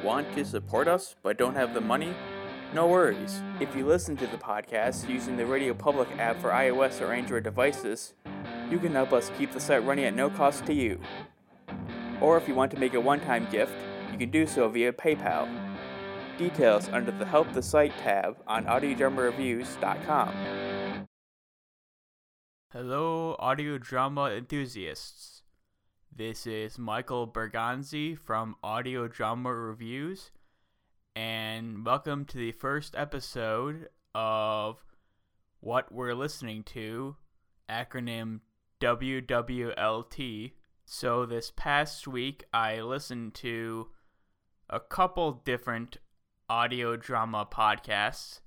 want to support us but don't have the money? No worries. If you listen to the podcast using the Radio Public app for iOS or Android devices, you can help us keep the site running at no cost to you. Or if you want to make a one-time gift, you can do so via PayPal. Details under the Help the Site tab on audiodramareviews.com. Hello, audio drama enthusiasts. This is Michael Berganzi from Audio Drama Reviews, and welcome to the first episode of What We're Listening To, acronym WWLT. So this past week, I listened to a couple different audio drama podcasts,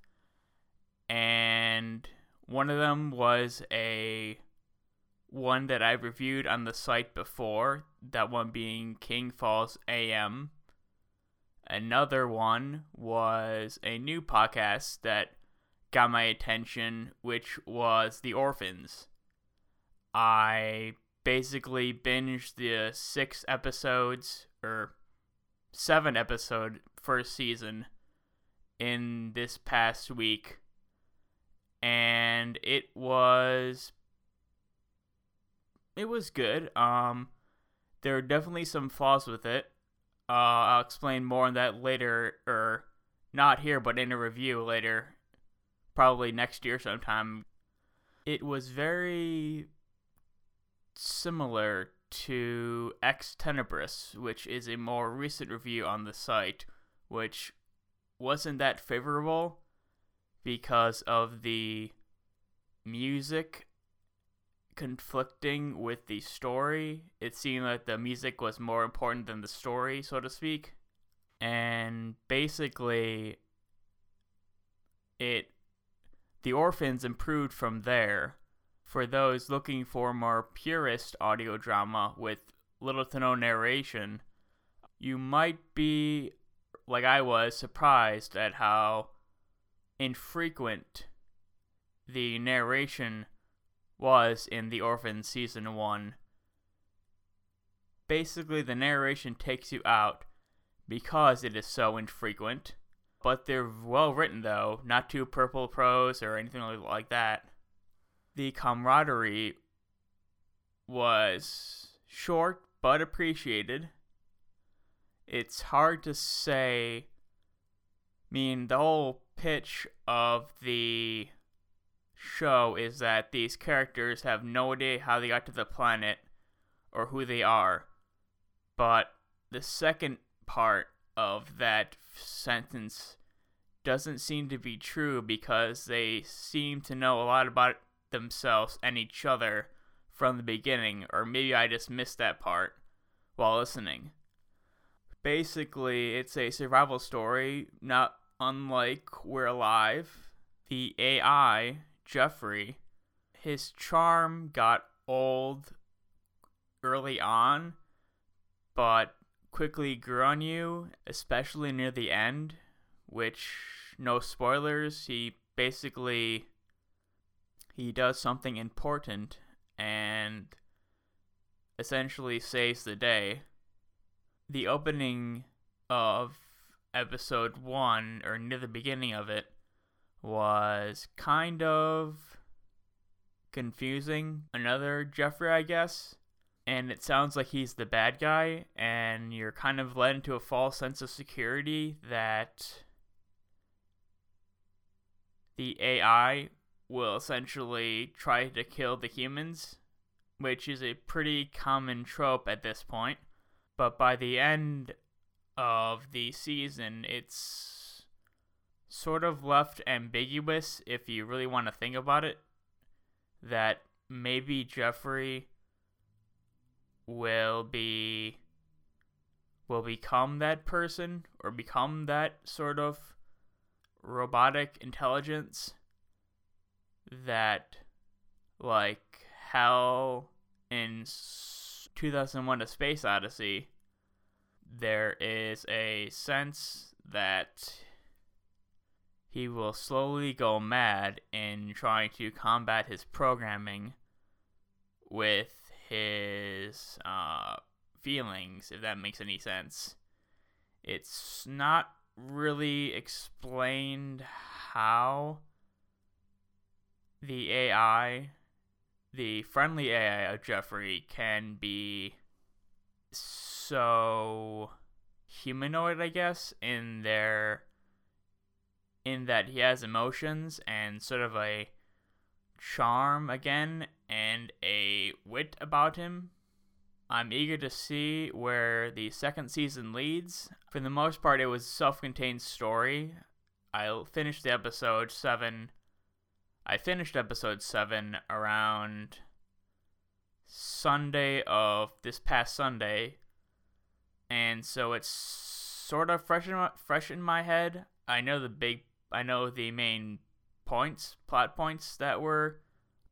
and one of them was one that I've reviewed on the site before, that one being King Falls AM. Another one was a new podcast that got my attention, which was The Orphans. I basically binged the 7 episode first season in this past week, and it was good. There are definitely some flaws with it. I'll explain more on that later, or not here, but in a review later, probably next year sometime. It was very similar to Ex Tenebris, which is a more recent review on the site, which wasn't that favorable because of the music conflicting with the story. It seemed like the music was more important than the story, so to speak. And basically, The Orphans improved from there. For those looking for more purist audio drama with little to no narration, you might be, like I was, surprised at how infrequent the narration was in The Orphans Season 1. Basically, the narration takes you out because it is so infrequent, but they're well written though, not too purple prose or anything like that. The camaraderie was short but appreciated. It's hard to say. The whole pitch of the show is that these characters have no idea how they got to the planet or who they are. But the second part of that sentence doesn't seem to be true, because they seem to know a lot about themselves and each other from the beginning, or maybe I just missed that part while listening. Basically, it's a survival story, not unlike We're Alive. The AI, Jeffrey, his charm got old early on, but quickly grew on you, especially near the end, which, no spoilers, he does something important and essentially saves the day. The opening of episode 1, or near the beginning of it, was kind of confusing. Another Jeffrey, I guess. And it sounds like he's the bad guy, and you're kind of led into a false sense of security that the AI will essentially try to kill the humans, which is a pretty common trope at this point. But by the end of the season, it's sort of left ambiguous, if you really want to think about it, that maybe Jeffrey will become that person, or become that sort of robotic intelligence that, like Hal in 2001: A Space Odyssey, there is a sense that he will slowly go mad in trying to combat his programming with his feelings, if that makes any sense. It's not really explained how the AI, the friendly AI of Jeffrey, can be so humanoid, I guess, in that he has emotions and sort of a charm again and a wit about him. I'm eager to see where the second season leads. For the most part, it was a self-contained story. I finished episode 7 around Sunday of this past Sunday, and so it's sort of fresh in my head. I know the main plot points that were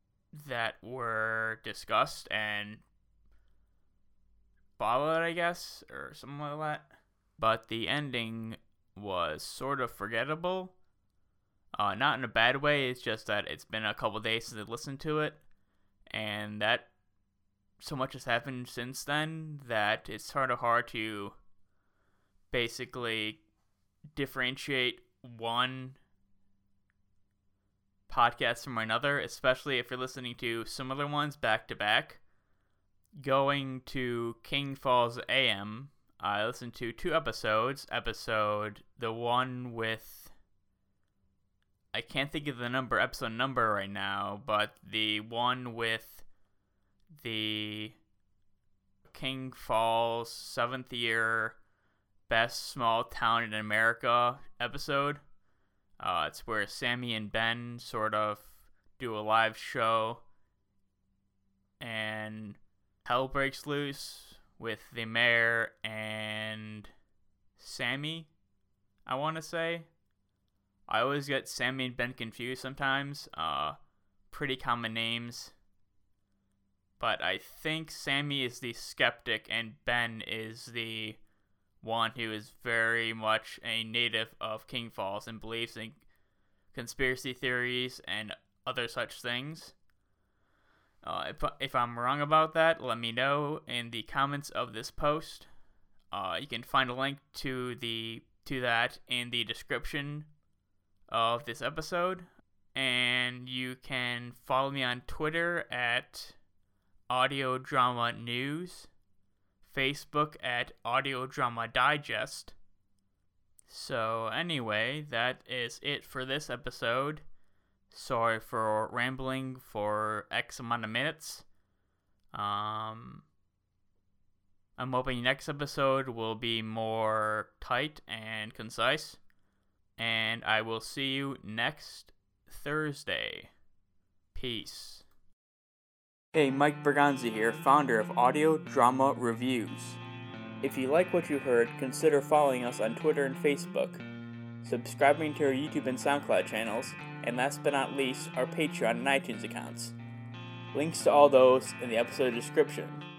discussed and followed, I guess, or something like that. But the ending was sort of forgettable. Not in a bad way, it's just that it's been a couple days since I listened to it, and that so much has happened since then that it's sort of hard to basically differentiate one podcast from another, especially if you're listening to similar ones back to back. Going to King Falls AM, I listened to 2 episodes. The one with, I can't think of the episode number right now, but the one with the King Falls 7th year best small town in America episode. It's where Sammy and Ben sort of do a live show, and hell breaks loose with the mayor and Sammy, I want to say. I always get Sammy and Ben confused sometimes. Pretty common names. But I think Sammy is the skeptic and Ben is the one who is very much a native of King Falls and believes in conspiracy theories and other such things. If I'm wrong about that, let me know in the comments of this post. You can find a link to that in the description of this episode, and you can follow me on Twitter at Audio Drama News, Facebook at Audio Drama Digest. So anyway, that is it for this episode. Sorry for rambling for X amount of minutes. I'm hoping next episode will be more tight and concise. And I will see you next Thursday. Peace. Hey, Mike Berganza here, founder of Audio Drama Reviews. If you like what you heard, consider following us on Twitter and Facebook, subscribing to our YouTube and SoundCloud channels, and last but not least, our Patreon and iTunes accounts. Links to all those in the episode description.